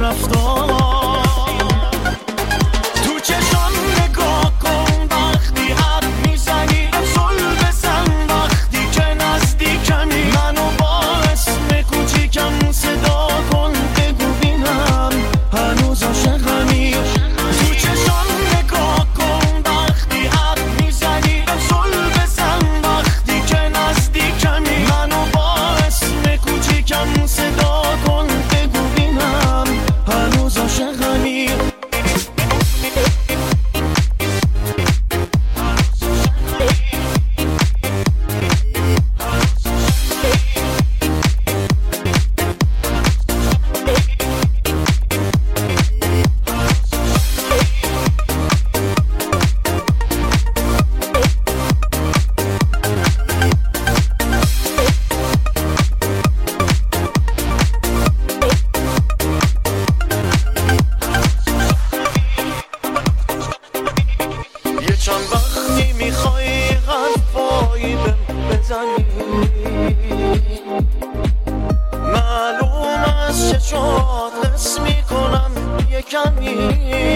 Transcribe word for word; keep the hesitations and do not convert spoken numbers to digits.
رفتار تو چشام نگاه کن وقتی حرف میزنی زل بزن وقتی که نزدیکمی منو با اسم کوچیکم صدا کن بگو بینم هنوز عاشقمی تو چشام نگاه کن وقتی حرف میزنی زل بزن وقتی که نزدیکمی منو با اسم کوچیکم صدا کن بگو بینم هنوز عاشقمی چند وقتی میخوای حرفایی بهم بزنی معلوم از چشات حس میکنم یه کمی